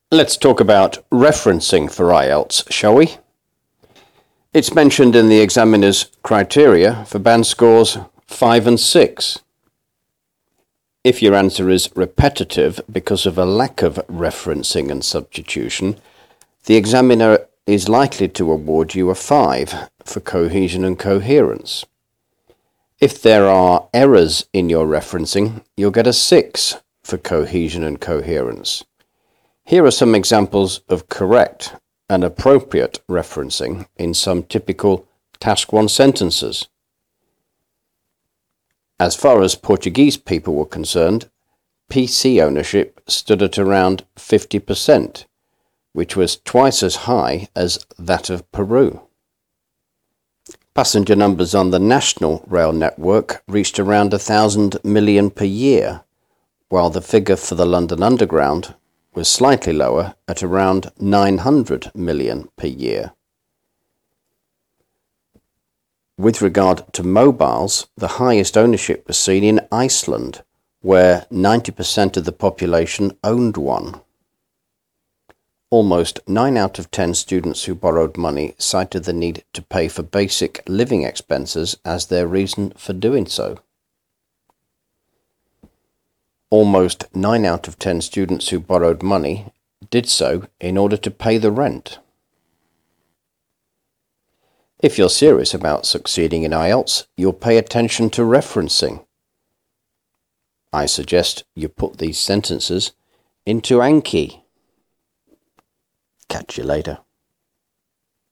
Let's talk about referencing for IELTS, shall we? It's mentioned in the examiner's criteria for band scores 5 and 6. If your answer is repetitive because of a lack of referencing and substitution, the examiner is likely to award you a 5 for cohesion and coherence. If there are errors in your referencing, you'll get a 6 for cohesion and coherence. Here are some examples of correct and appropriate referencing in some typical Task 1 sentences. As far as Portuguese people were concerned, PC ownership stood at around 50%, which was twice as high as that of Peru. Passenger numbers on the national rail network reached around 1,000 million per year, while the figure for the London Underground was slightly lower at around 900 million per year. With regard to mobiles, the highest ownership was seen in Iceland, where 90% of the population owned one. Almost 9 out of 10 students who borrowed money cited the need to pay for basic living expenses as their reason for doing so. Almost 9 out of 10 students who borrowed money did so in order to pay the rent. If you're serious about succeeding in IELTS, you'll pay attention to referencing. I suggest you put these sentences into Anki. Catch you later.